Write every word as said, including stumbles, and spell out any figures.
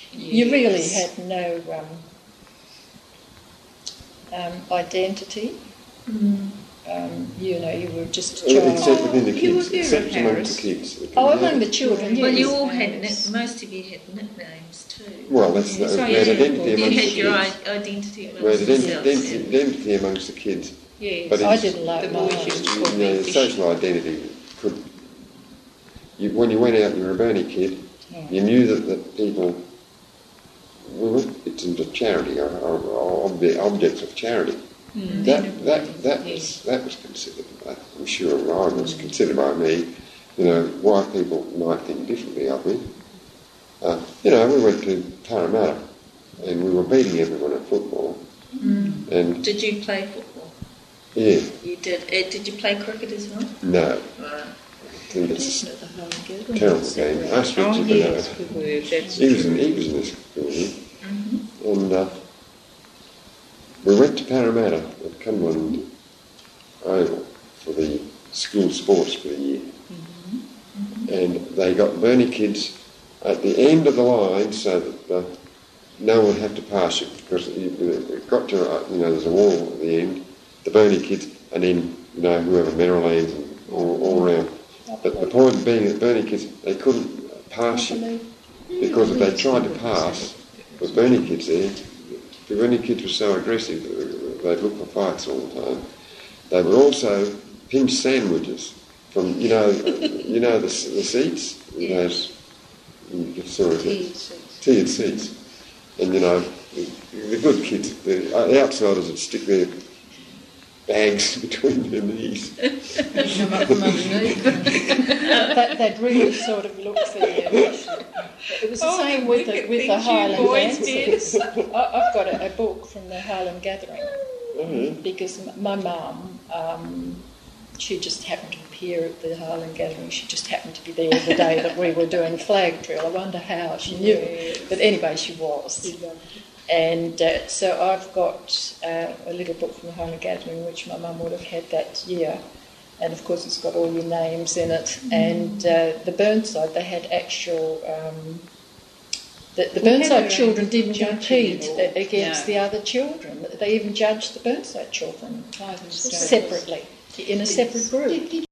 Yes. You really had no um, um, identity. Mm. Um, you know, you were just a Uh, child. Except within the You were kids, very except among the Harris. kids. Oh, among the children, yes. Well, you all had, Yes. nick- most of you had nicknames too. Well, that's Yes. the, So we had you, identity you amongst had the your kids. i- identity We had amongst identi- yourselves. identity, identity amongst the kids. Yes. But I it's- didn't like The mine. boys used to You call know, me the fish. social identity could. You, when you went out, you were a Bernie kid. You knew that, that people were victims of charity or, or, or obje- objects of charity. Mm. That that that Yes. was that was considered. I'm sure I was considered by me. You know, why people might think differently of me. Uh, you know, we went to Parramatta and we were beating everyone at football. Mm. And Did you play football? yeah, You did. Uh, did you play cricket as well? no, Right. I think it's At the home a gathering. terrible game. Ask Oh, Richard, yes, but we were. That's he was true. in he was in this school here. Mm-hmm. And uh, we went to Parramatta at Cumberland Oval for the school sports for the year. Mm-hmm. And they got Bernie kids at the end of the line so that uh, no one would have to pass you because it got to, uh, you know, there's a wall at the end, the Bernie kids, and then, you know, whoever, Merrilands and all, all around. But the point being that Bernie kids, they couldn't pass you because if they tried to pass with Bernie kids there, the Bernie kids were so aggressive, they'd look for fights all the time. They would also pinch sandwiches from, you know, you know the, the seats, Yeah. those you get sort of Tea seats. tiered seats, and you know the, the good kids, the, uh, the outsiders would stick their bags between their knees. Come up from underneath. that, they'd really sort of look for you. It was the Oh, same with the, wicked with the things you Highland boys dancers. I, I've got a, a book from the Highland Gathering Mm-hmm. because m- my mum, um, she just happened to appear at the Highland Gathering. She just happened to be there the day that we were doing flag drill. I wonder how she knew. Yes. But anyway, she was. And uh, so I've got uh, a little book from the Highland Gathering, which my mum would have had that year. And of course, it's got all your names in it. Mm. And uh, the Burnside, they had actual. Um, the, the Burnside children didn't compete against no. the other children. They even judged the Burnside children Separately. separately in a separate group. Did, did